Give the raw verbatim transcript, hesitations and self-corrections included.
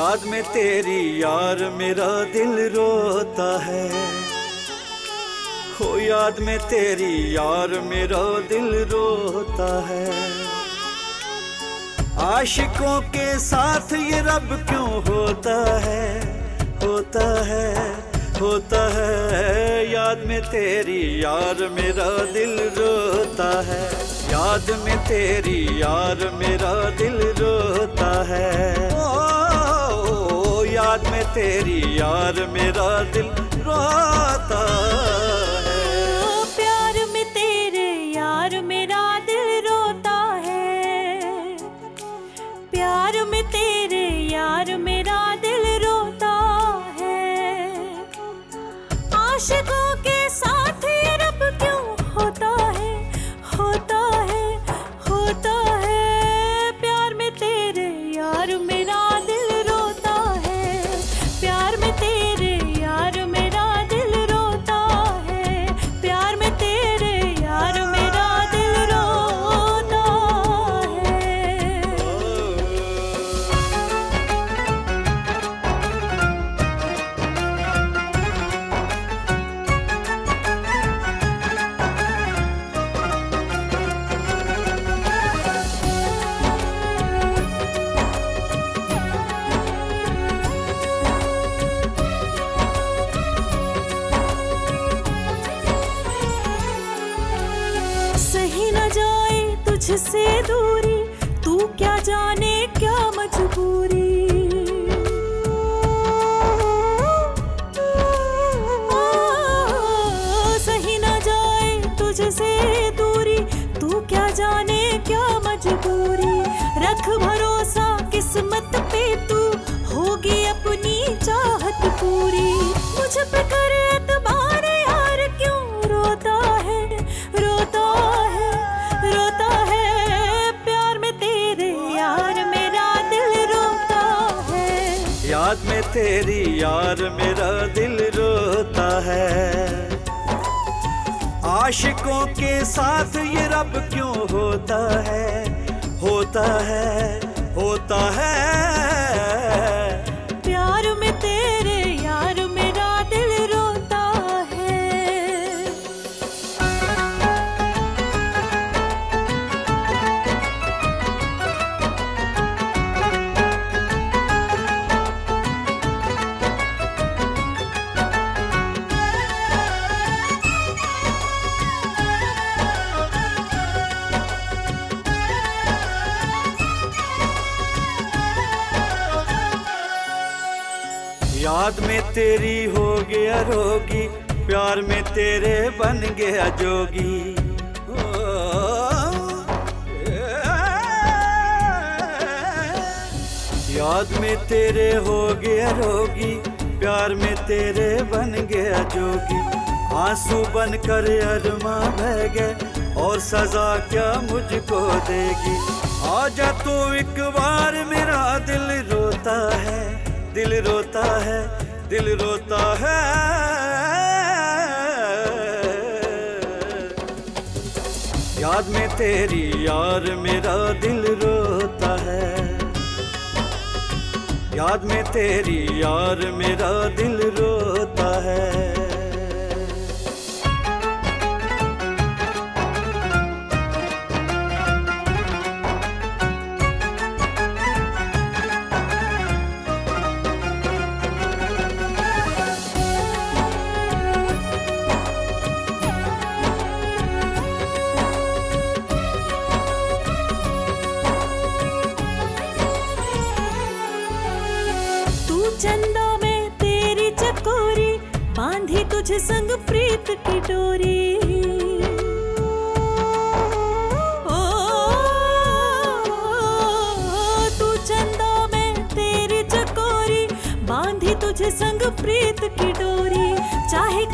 याद में तेरी यार मेरा दिल रोता है, हो याद में तेरी यार मेरा दिल रोता है। आशिकों के साथ ये रब क्यों होता है, होता है, होता है। याद में तेरी यार मेरा दिल रोता है, याद में तेरी यार मेरा दिल रोता है। ओ, याद में तेरी यार मेरा दिल रोता है। प्यार में तेरे यार मेरा दिल रोता है, प्यार में तेरे यार मेरा दिल रोता है। आशिकों के साथ ये रब क्यों होता है, होता है, होता है। प्यार में तेरे यार मेरा दिल रोता है, प्यार में तेरे यार मेरा दिल रोता है, प्यार में तेरे यार मेरा दिल रोता है। सही न जाए तुझसे दूरी, तू क्या जाने क्या मजबूरी। आ, सही न जाए तुझसे दूरी, तू क्या जाने क्या मजबूरी। रख भरोसा किस्मत पे, तू होगी अपनी चाहत पूरी। मुझ पे करे एतबार यार, क्यों रोता है, रोता है, रोता है। प्यार में तेरे यार मेरा दिल रोता है, याद में तेरी यार मेरा दिल रोता है। आशिकों के साथ ये रब क्यों होता है, होता है, होता है। प्यार में तेरे यार मेरा दिल रोता है। याद में तेरी हो गया रोगी, प्यार में तेरे बन गया जोगी। याद में तेरे हो गया रोगी, प्यार में तेरे बन गया जोगी। आंसू बन कर अरमा बह गए, और सजा क्या मुझको देगी। आजा तो एक बार, मेरा दिल रोता है, दिल रोता है, दिल रोता है। याद में तेरी यार मेरा दिल रोता है, याद में तेरी यार मेरा दिल रोता है। चंदा में तेरी चकोरी, बांधी तुझे संग प्रीत की डोरी। ओ, तू चंदा में तेरी चकोरी, बांधी तुझे संग प्रीत की डोरी। चाहे